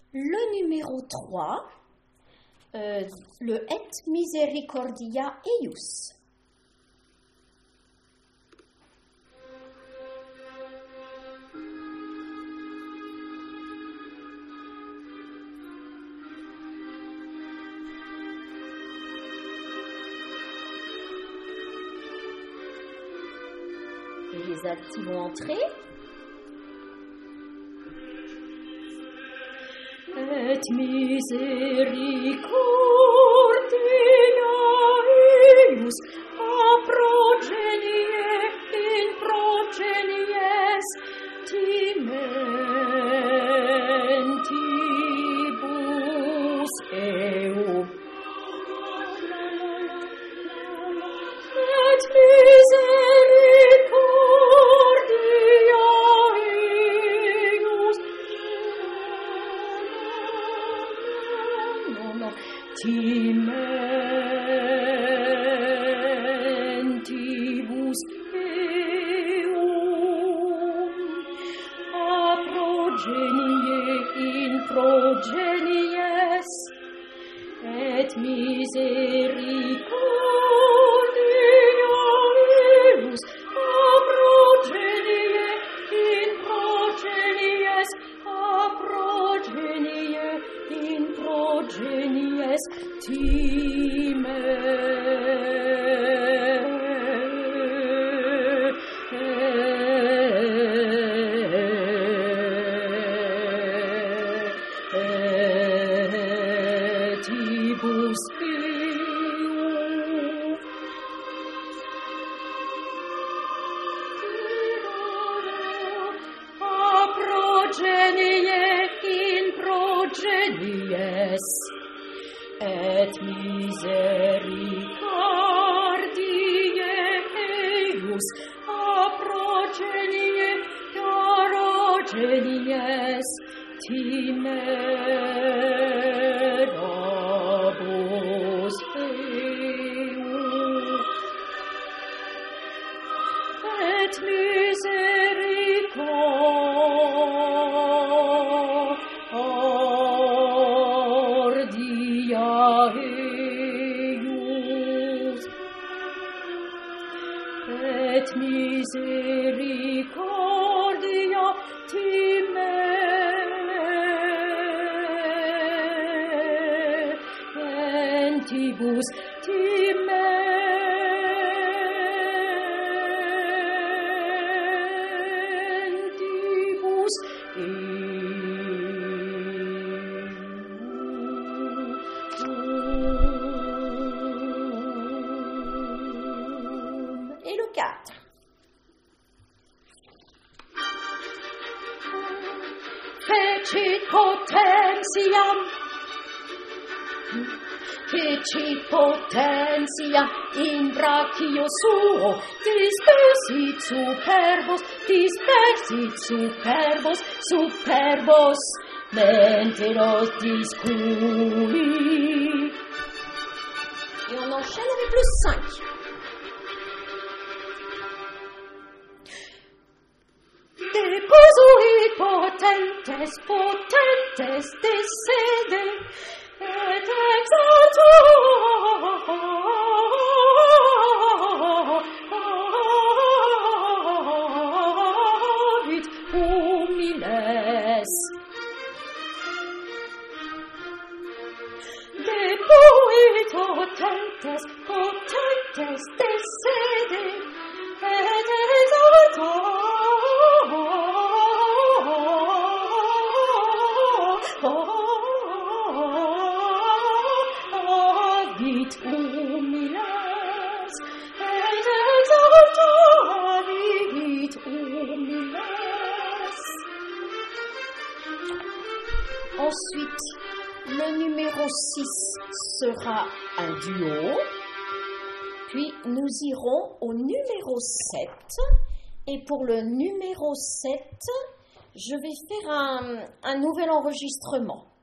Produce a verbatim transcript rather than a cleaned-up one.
Le numéro trois, euh, le Et misericordia eius. Et les altis vont entrer. Et misericordia eius a progenie in progenies timentibus eum. Et misericordia eius timentibus eum a progenie in progenies et misericordia eius a progenie in progenies a progenie in progenies timentibus eum. A progenie in progenies et misericordiae eius a progenie progenies timerabus eum et misericordia eius et misericordia timentibus timentibus eum. Et le quatre. Fecit potentiam, fecit potentiam in brachio suo, dispersit superbos, dispersit superbos, superbos, menteros discui. Et on enchaîne avec le cinq. Deposuit potentes, potentes descende, et exaltavit humiles. Deposuit potentes, potentes descende, et exaltavit Vit humiles, et exaltavit humiles. Ensuite, le numéro six sera un duo, puis nous irons au numéro sept, et pour le numéro sept, je vais faire un, un nouvel enregistrement.